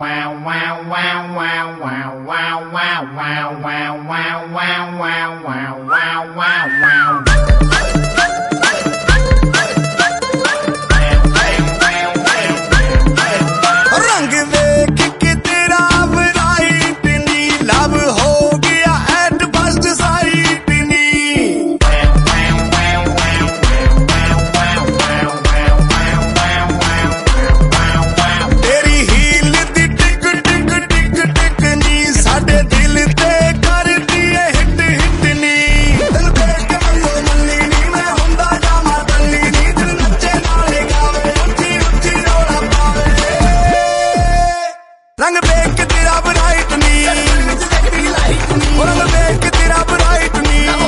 Wow, wow, wow, wow, wow, wow, wow, wow, wow, wow, wow, wow, wow, wow, wow, wow. रंग देख के तेरा bright नी love हो गया एट फर्स्ट साइट नी तेरी हील दी टिक टिक टिक टिक नी साडे दिल ते कर दिए हिट हिट नी दिल देख के मल्लो मल्ली नी मैं हुंदा जामा दल्ली नी दिल नच्चे नाले गावे उच्ची उच्ची रौला पावे रंग देख के तेरा ब्राइट नी रंग देख के तेरा ब्राइट नी